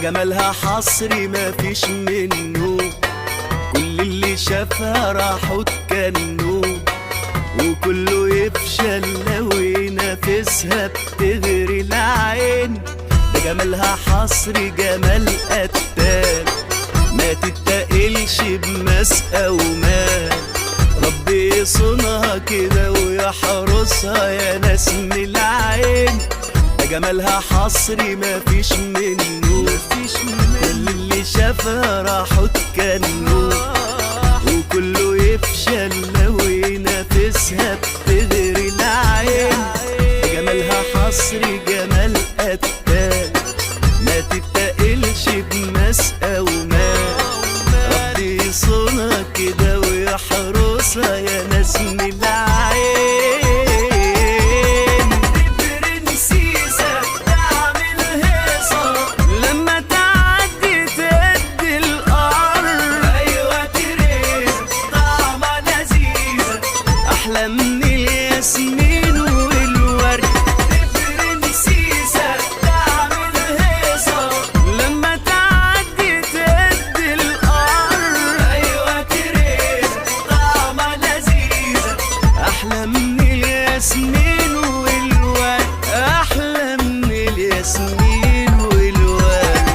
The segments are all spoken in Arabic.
جمالها حصري مفيش منه، كل اللي شافها راحوا اتكنوا، وكله يفشل لو ينافسها بتغري العين. ده جمالها حصري جمال قتال، ما تتقلش بمسقى ومال، ربي يصونها كده ويحرسها يا ناس من العين. ده جمالها حصري مفيش منه، كل اللي شافها راحوا اتكنوا، وكله يفشل لو ينافسها بتغري العين. ده جمالها حصري جمال قتال، ما تتقلش بمسقى ومال، ربي يصونها كده ويحرسها يا ناس من العين. أحلى من الياسمين والورد، برنسيسة تعمل هيصة لما تعدي تدي الأرض. أيوة تريزة طعمة لذيذة، أحلى من الياسمين والورد، أحلى من الياسمين والورد.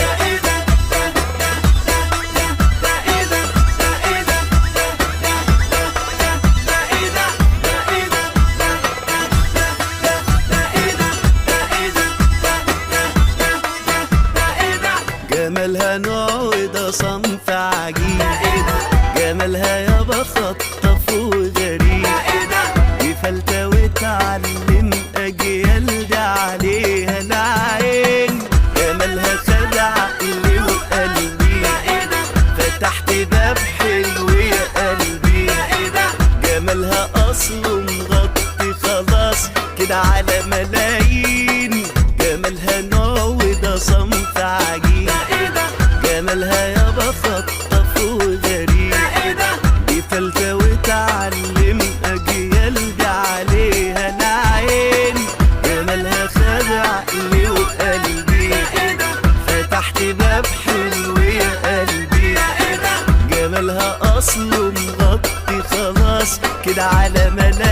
جمالها نوع وده صنف عجيب، جمالها يابا خطف وغريب، دي فلتة وتعلم أجيال ده عليها العين. جمالها خد عقلي وقلبي، فتحت باب حلو يا قلبي، جمالها أصله مغطي خلاص كده على ملايين. جمالها نوع وده صنف عجيب، جمالها يابا خطف وغريب، دي فلتة وتعلم أجيال ده عليها العين. جمالها خد عقلي وقلبي، فتحت باب حلو يا قلبي، جمالها أصله مغطي خلاص كده على ملايين.